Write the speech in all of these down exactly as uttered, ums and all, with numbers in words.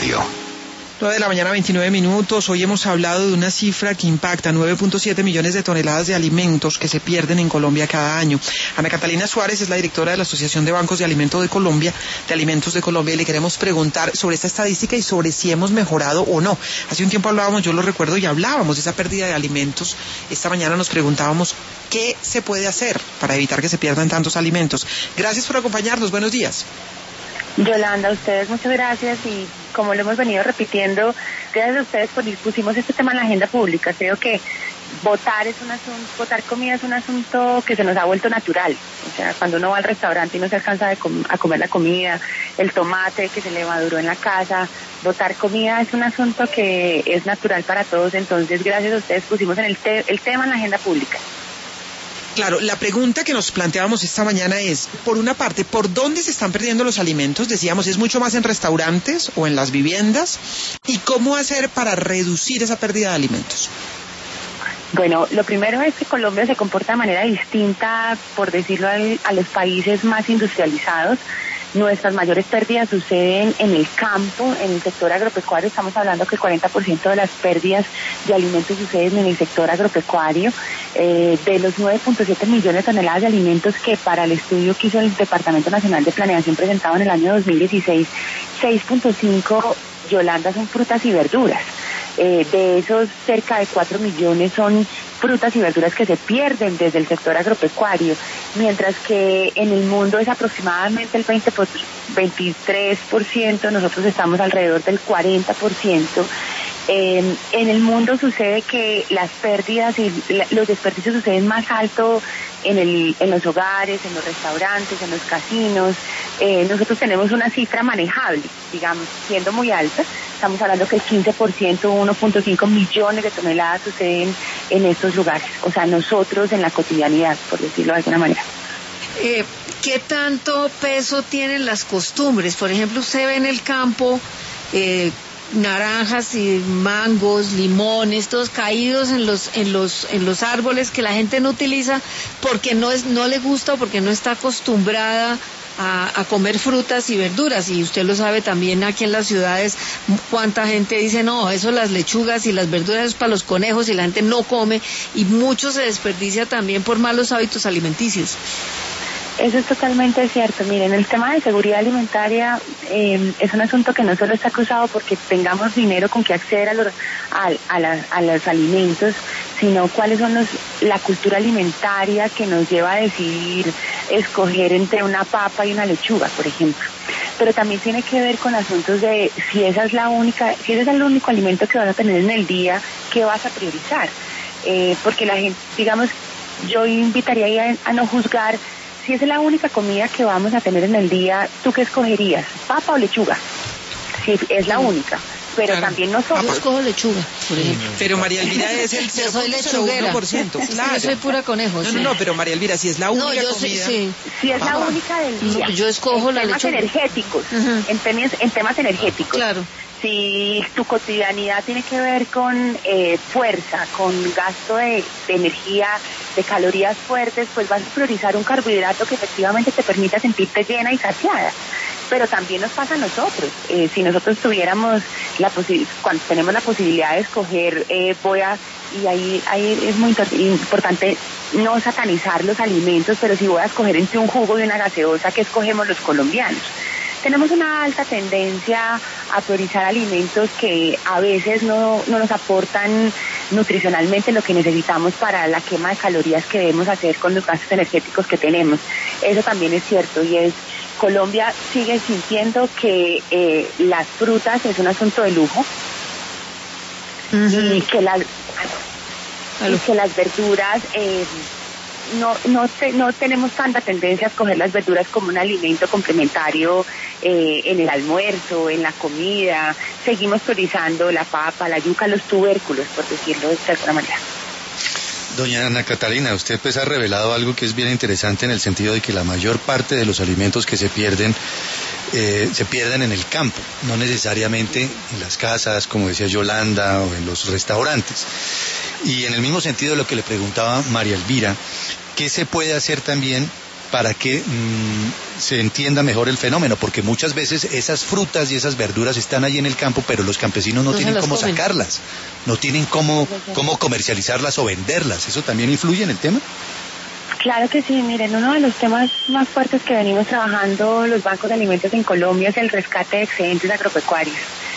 Radio. nueve de la mañana, veintinueve minutos. Hoy hemos hablado de una cifra que impacta nueve punto siete millones de toneladas de alimentos que se pierden en Colombia cada año. Ana Catalina Suárez es la directora de la Asociación de Bancos de Alimentos de Colombia, de Alimentos de Colombia, y le queremos preguntar sobre esta estadística y sobre si hemos mejorado o no. Hace un tiempo hablábamos, yo lo recuerdo, y hablábamos de esa pérdida de alimentos. Esta mañana nos preguntábamos qué se puede hacer para evitar que se pierdan tantos alimentos. Gracias por acompañarnos. Buenos días. Yolanda, a ustedes muchas gracias, y como lo hemos venido repitiendo, gracias a ustedes por pusimos este tema en la agenda pública. Creo que votar es un asunto, votar comida es un asunto que se nos ha vuelto natural. O sea, cuando uno va al restaurante y no se alcanza de com- a comer la comida, el tomate que se le maduró en la casa, votar comida es un asunto que es natural para todos. Entonces, gracias a ustedes pusimos en el, te- el tema en la agenda pública. Claro, la pregunta que nos planteábamos esta mañana es, por una parte, ¿por dónde se están perdiendo los alimentos? Decíamos, ¿es mucho más en restaurantes o en las viviendas? ¿Y cómo hacer para reducir esa pérdida de alimentos? Bueno, lo primero es que Colombia se comporta de manera distinta, por decirlo, al, a los países más industrializados. Nuestras mayores pérdidas suceden en el campo, en el sector agropecuario. Estamos hablando que el cuarenta por ciento de las pérdidas de alimentos suceden en el sector agropecuario. Eh, de los nueve punto siete millones de toneladas de alimentos que para el estudio que hizo el Departamento Nacional de Planeación presentado en el año dos mil dieciséis, seis punto cinco, Yolanda, son frutas y verduras. Eh, de esos, cerca de cuatro millones son frutas y verduras que se pierden desde el sector agropecuario, mientras que en el mundo es aproximadamente el veinte por, veintitrés por ciento, nosotros estamos alrededor del cuarenta por ciento. Eh, en el mundo sucede que las pérdidas y la, los desperdicios suceden más alto en, el, en los hogares, en los restaurantes, en los casinos. Eh, nosotros tenemos una cifra manejable, digamos, siendo muy alta. Estamos hablando que el quince por ciento, uno punto cinco millones de toneladas suceden en estos lugares. O sea, nosotros en la cotidianidad, por decirlo de alguna manera. Eh, ¿Qué tanto peso tienen las costumbres? Por ejemplo, usted ve en el campo eh, naranjas y mangos, limones, todos caídos en los en los en los árboles que la gente no utiliza porque no es no le gusta o porque no está acostumbrada a, a comer frutas y verduras. Y usted lo sabe también aquí en las ciudades, cuánta gente dice, no, eso las lechugas y las verduras es para los conejos, y la gente no come, y mucho se desperdicia también por malos hábitos alimenticios. Eso es totalmente cierto. Miren, el tema de seguridad alimentaria eh, es un asunto que no solo está cruzado porque tengamos dinero con que acceder a los, a, a, la, a los alimentos, sino cuáles son los, la cultura alimentaria que nos lleva a decidir escoger entre una papa y una lechuga, por ejemplo. Pero también tiene que ver con asuntos de si esa es la única, si ese es el único alimento que vas a tener en el día, ¿qué vas a priorizar? Eh, porque la gente, digamos, yo invitaría a, a no juzgar. Si es la única comida que vamos a tener en el día, ¿tú qué escogerías? ¿Papa o lechuga? Si es la única. Pero claro, también nosotros. Yo escojo lechuga, por ejemplo. Pero María Elvira es el yo soy lechuguera. por ciento. Claro. Yo soy pura conejo. No, sí. no, no, pero María Elvira, si es la única no, yo comida. Sí, sí. Si es la única del día. No, yo escojo en la temas lechuga. Energéticos, uh-huh. en, temas, en temas energéticos. Claro. Si tu cotidianidad tiene que ver con eh, fuerza, con gasto de, de energía, de calorías fuertes, pues vas a priorizar un carbohidrato que efectivamente te permita sentirte llena y saciada. Pero también nos pasa a nosotros. Eh, si nosotros tuviéramos la posi- cuando tenemos la posibilidad de escoger, eh, voy a, y ahí, ahí es muy importante no satanizar los alimentos, pero si voy a escoger entre un jugo y una gaseosa, ¿qué escogemos los colombianos? Tenemos una alta tendencia a priorizar alimentos que a veces no, no nos aportan nutricionalmente lo que necesitamos para la quema de calorías que debemos hacer con los gastos energéticos que tenemos. Eso también es cierto, y es Colombia sigue sintiendo que eh, las frutas es un asunto de lujo, uh-huh. y que las y que las verduras eh, no no te, no tenemos tanta tendencia a escoger las verduras como un alimento complementario eh, en el almuerzo, en la comida. Seguimos priorizando la papa, la yuca, los tubérculos, por decirlo de alguna manera. Doña Ana Catalina, usted pues ha revelado algo que es bien interesante en el sentido de que la mayor parte de los alimentos que se pierden eh, se pierden en el campo, no necesariamente en las casas, como decía Yolanda, o en los restaurantes. Y en el mismo sentido de lo que le preguntaba María Elvira, ¿qué se puede hacer también para que mmm, se entienda mejor el fenómeno, porque muchas veces esas frutas y esas verduras están ahí en el campo, pero los campesinos no, no tienen cómo comen. sacarlas, no tienen cómo, cómo comercializarlas o venderlas. ¿Eso también influye en el tema? Claro que sí, miren, uno de los temas más fuertes que venimos trabajando los bancos de alimentos en Colombia es el rescate de excedentes agropecuarios.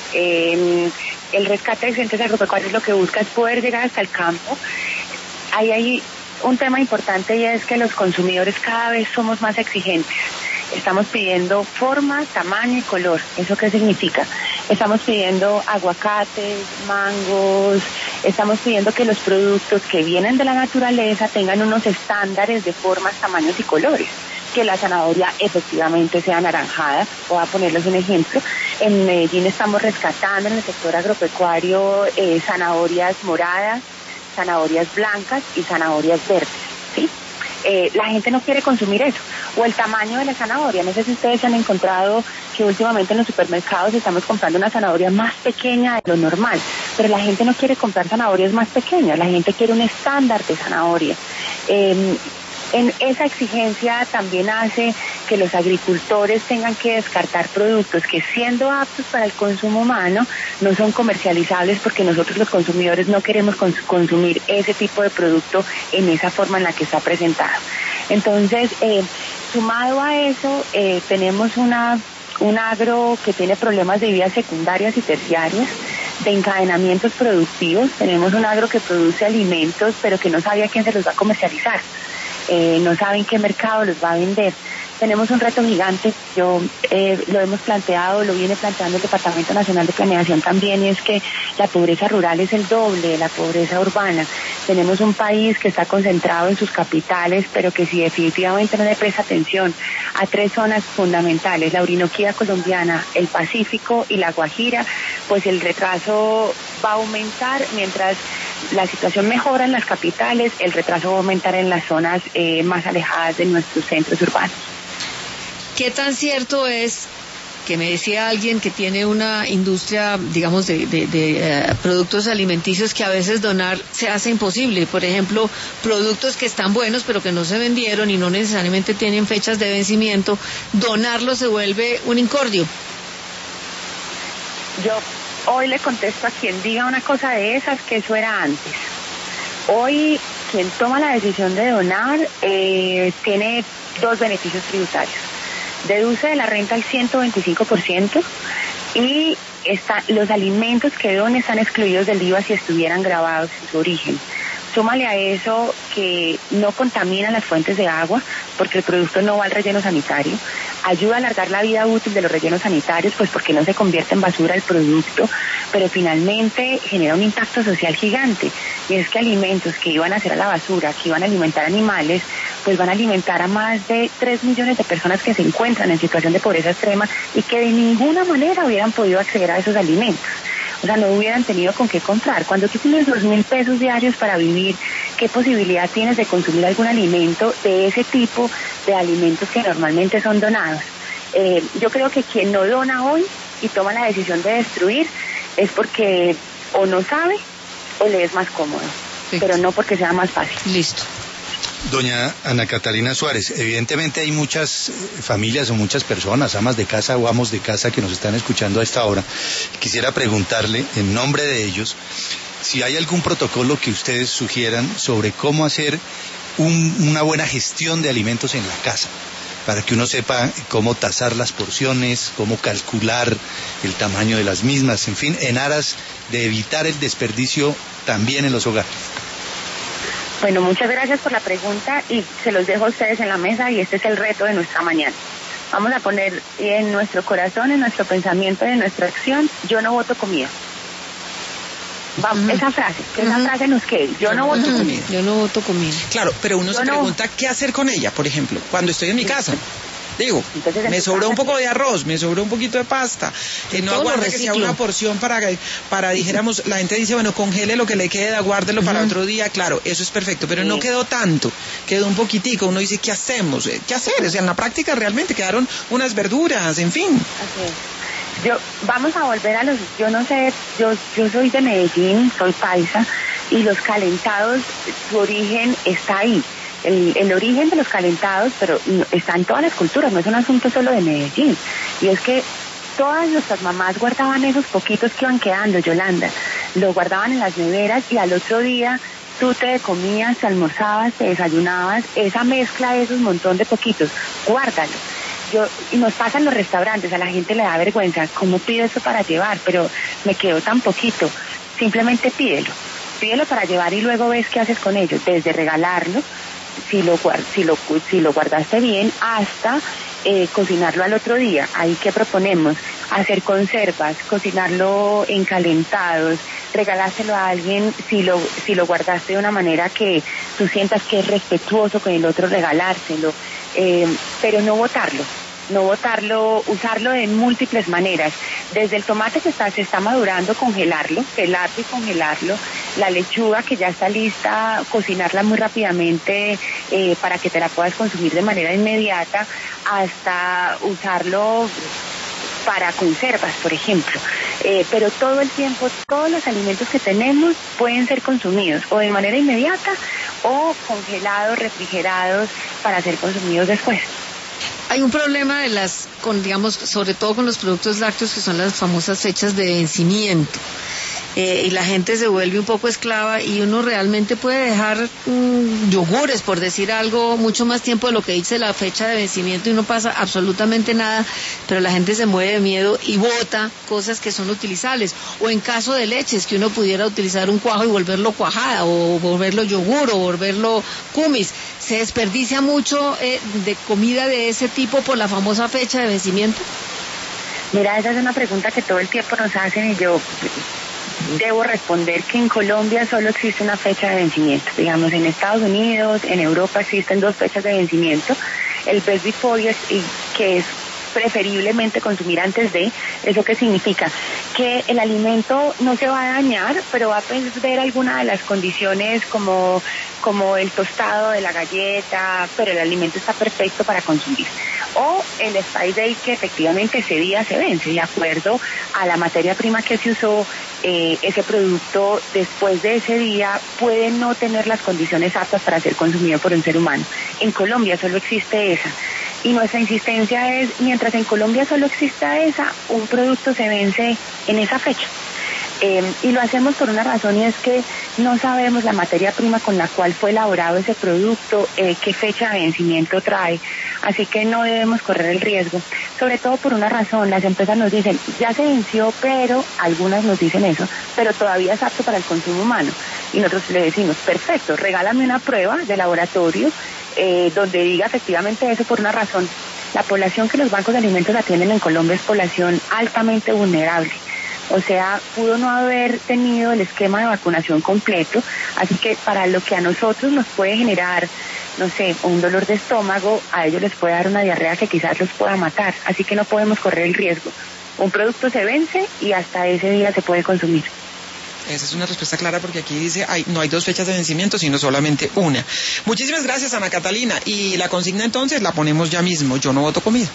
Eh, el rescate de excedentes agropecuarios lo que busca es poder llegar hasta el campo. Ahí hay un tema importante y es que los consumidores cada vez somos más exigentes. Estamos pidiendo forma, tamaño y color. ¿Eso qué significa? Estamos pidiendo aguacates, mangos, estamos pidiendo que los productos que vienen de la naturaleza tengan unos estándares de formas, tamaños y colores. Que la zanahoria efectivamente sea anaranjada. Voy a ponerles un ejemplo. En Medellín estamos rescatando en el sector agropecuario eh, zanahorias moradas, zanahorias blancas y zanahorias verdes, ¿sí? Eh, la gente no quiere consumir eso. O el tamaño de la zanahoria. No sé si ustedes han encontrado que últimamente en los supermercados estamos comprando una zanahoria más pequeña de lo normal, pero la gente no quiere comprar zanahorias más pequeñas, la gente quiere un estándar de zanahoria. Eh, En esa exigencia también hace que los agricultores tengan que descartar productos que, siendo aptos para el consumo humano, no son comercializables porque nosotros los consumidores no queremos cons- consumir ese tipo de producto en esa forma en la que está presentado. Entonces, eh, sumado a eso, eh, tenemos una un agro que tiene problemas de vías secundarias y terciarias, de encadenamientos productivos. Tenemos un agro que produce alimentos, pero que no sabe a quién se los va a comercializar. Eh, no saben qué mercado los va a vender. Tenemos un reto gigante, yo eh, lo hemos planteado, lo viene planteando el Departamento Nacional de Planeación también, y es que la pobreza rural es el doble de la pobreza urbana. Tenemos un país que está concentrado en sus capitales, pero que si definitivamente no le presta atención a tres zonas fundamentales, la Orinoquía colombiana, el Pacífico y la Guajira, pues el retraso va a aumentar. Mientras la situación mejora en las capitales, el retraso va a aumentar en las zonas eh, más alejadas de nuestros centros urbanos. ¿Qué tan cierto es que me decía alguien que tiene una industria, digamos, de, de, de uh, productos alimenticios, que a veces donar se hace imposible? Por ejemplo, productos que están buenos pero que no se vendieron y no necesariamente tienen fechas de vencimiento, donarlos se vuelve un incordio. Yo hoy le contesto a quien diga una cosa de esas que eso era antes. Hoy quien toma la decisión de donar eh, tiene dos beneficios tributarios. Deduce de la renta el ciento veinticinco por ciento y está, los alimentos que done están excluidos del I V A si estuvieran grabados en su origen. Súmale a eso que no contamina las fuentes de agua porque el producto no va al relleno sanitario. Ayuda a alargar la vida útil de los rellenos sanitarios, pues porque no se convierte en basura el producto, pero finalmente genera un impacto social gigante. Y es que alimentos que iban a hacer a la basura, que iban a alimentar animales, pues van a alimentar a más de tres millones de personas que se encuentran en situación de pobreza extrema y que de ninguna manera hubieran podido acceder a esos alimentos. O sea, no hubieran tenido con qué comprar. Cuando tú tienes dos mil pesos diarios para vivir, ¿qué posibilidad tienes de consumir algún alimento de ese tipo de alimentos que normalmente son donados? Eh, yo creo que quien no dona hoy y toma la decisión de destruir es porque o no sabe o le es más cómodo, sí, pero no porque sea más fácil. Listo. Doña Ana Catalina Suárez, evidentemente hay muchas familias o muchas personas, amas de casa o amos de casa, que nos están escuchando a esta hora. Quisiera preguntarle, en nombre de ellos, si hay algún protocolo que ustedes sugieran sobre cómo hacer un, una buena gestión de alimentos en la casa, para que uno sepa cómo tasar las porciones, cómo calcular el tamaño de las mismas, en fin, en aras de evitar el desperdicio también en los hogares. Bueno, muchas gracias por la pregunta y se los dejo a ustedes en la mesa y este es el reto de nuestra mañana. Vamos a poner en nuestro corazón, en nuestro pensamiento y en nuestra acción, yo no voto comida. Vamos, uh-huh. Esa frase, que uh-huh. esa frase nos quede, yo no voto uh-huh. comida. Yo no voto comida. Claro, pero uno yo se no... pregunta qué hacer con ella, por ejemplo, cuando estoy en mi casa. Digo, entonces, me sobró un poco de arroz, me sobró un poquito de pasta, eh, no aguarde que sea una porción para, para, dijéramos, la gente dice, bueno, congele lo que le queda, guárdelo uh-huh. para otro día, claro, eso es perfecto, pero sí. No quedó tanto, quedó un poquitico, uno dice, ¿qué hacemos? ¿Qué hacer? O sea, en la práctica realmente quedaron unas verduras, en fin. Así es. Yo, vamos a volver a los, yo no sé, yo, yo soy de Medellín, soy paisa, y los calentados, su origen está ahí. El, el origen de los calentados, pero está en todas las culturas, no es un asunto solo de Medellín. Y es que todas nuestras mamás guardaban esos poquitos que iban quedando, Yolanda, los guardaban en las neveras y al otro día tú te comías, te almorzabas, te desayunabas, esa mezcla de esos montón de poquitos, guárdalo. Yo, y nos pasa en los restaurantes, a la gente le da vergüenza, ¿cómo pido eso para llevar? Pero me quedó tan poquito, simplemente pídelo, pídelo para llevar y luego ves qué haces con ello, desde regalarlo, si lo, si lo, si lo guardaste bien, hasta eh, cocinarlo al otro día. Ahí que proponemos, hacer conservas, cocinarlo en calentados, regalárselo a alguien si lo, si lo guardaste de una manera que tú sientas que es respetuoso con el otro, regalárselo, eh, pero no botarlo. No botarlo, usarlo de múltiples maneras. Desde el tomate que está, se está madurando, congelarlo, pelarlo y congelarlo. La lechuga que ya está lista, cocinarla muy rápidamente eh, para que te la puedas consumir de manera inmediata, hasta usarlo para conservas, por ejemplo. Eh, pero todo el tiempo, todos los alimentos que tenemos pueden ser consumidos o de manera inmediata o congelados, refrigerados para ser consumidos después. Hay un problema de las, con, digamos, sobre todo con los productos lácteos, que son las famosas fechas de vencimiento. Eh, y la gente se vuelve un poco esclava y uno realmente puede dejar mmm, yogures, por decir algo, mucho más tiempo de lo que dice la fecha de vencimiento y no pasa absolutamente nada, pero la gente se mueve de miedo y bota cosas que son utilizables. O en caso de leches, que uno pudiera utilizar un cuajo y volverlo cuajada, o volverlo yogur, o volverlo kumis. ¿Se desperdicia mucho eh, de comida de ese tipo por la famosa fecha de vencimiento? Mira, esa es una pregunta que todo el tiempo nos hacen y yo debo responder que en Colombia solo existe una fecha de vencimiento. Digamos, en Estados Unidos, en Europa existen dos fechas de vencimiento. El best before, que es preferiblemente consumir antes de, ¿eso qué significa? Que el alimento no se va a dañar, pero va a perder alguna de las condiciones como, como el tostado de la galleta, pero el alimento está perfecto para consumir. O el expire date, que efectivamente ese día se vence, de acuerdo a la materia prima que se usó, eh, ese producto después de ese día puede no tener las condiciones aptas para ser consumido por un ser humano. En Colombia solo existe esa. Y nuestra insistencia es, mientras en Colombia solo exista esa, un producto se vence en esa fecha. Eh, y lo hacemos por una razón, y es que no sabemos la materia prima con la cual fue elaborado ese producto, eh, qué fecha de vencimiento trae, así que no debemos correr el riesgo, sobre todo por una razón. Las empresas nos dicen, ya se venció, pero algunas nos dicen eso, pero todavía es apto para el consumo humano, y nosotros le decimos, perfecto, regálame una prueba de laboratorio eh, donde diga efectivamente eso, por una razón. La población que los bancos de alimentos atienden en Colombia es población altamente vulnerable. O sea, pudo no haber tenido el esquema de vacunación completo, así que para lo que a nosotros nos puede generar, no sé, un dolor de estómago, a ellos les puede dar una diarrea que quizás los pueda matar, así que no podemos correr el riesgo. Un producto se vence y hasta ese día se puede consumir. Esa es una respuesta clara, porque aquí dice, ay, no hay dos fechas de vencimiento, sino solamente una. Muchísimas gracias, Ana Catalina. Y la consigna entonces la ponemos ya mismo, yo no voto comida.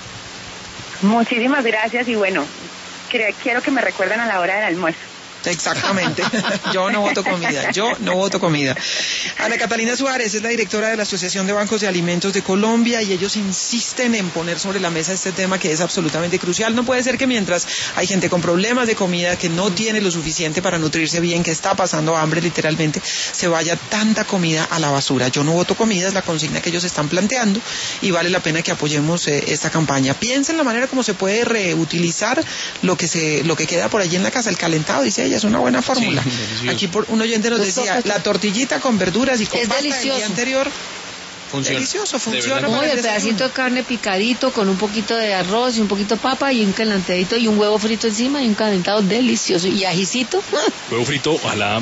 Muchísimas gracias y bueno, quiero que me recuerden a la hora del almuerzo. Exactamente, yo no voto comida, yo no voto comida. Ana Catalina Suárez es la directora de la Asociación de Bancos de Alimentos de Colombia y ellos insisten en poner sobre la mesa este tema que es absolutamente crucial. No puede ser que mientras hay gente con problemas de comida, que no tiene lo suficiente para nutrirse bien, que está pasando hambre literalmente, se vaya tanta comida a la basura. Yo no voto comida es la consigna que ellos están planteando y vale la pena que apoyemos eh, esta campaña. Piensen la manera como se puede reutilizar lo que se, lo que queda por allí en la casa, el calentado, dice ella. Es una buena fórmula. Sí, aquí por un oyente nos decía, la tortillita con verduras y con es pasta delicioso. del día anterior. Funciona. Delicioso, funciona. Muy el pedacito de carne picadito con un poquito de arroz y un poquito de papa y un calentadito y un huevo frito encima y un calentado delicioso. Y ajicito. Huevo frito, ojalá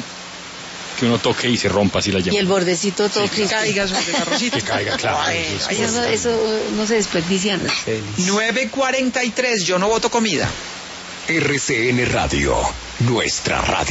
que uno toque y se rompa así la llama. Y el bordecito todo sí, que caiga sobre el arrocito. Que caiga, claro. Ay, eso, eso, eso no se desperdicia nada. nueve cuarenta y tres, yo no voto comida. R C N Radio, nuestra radio.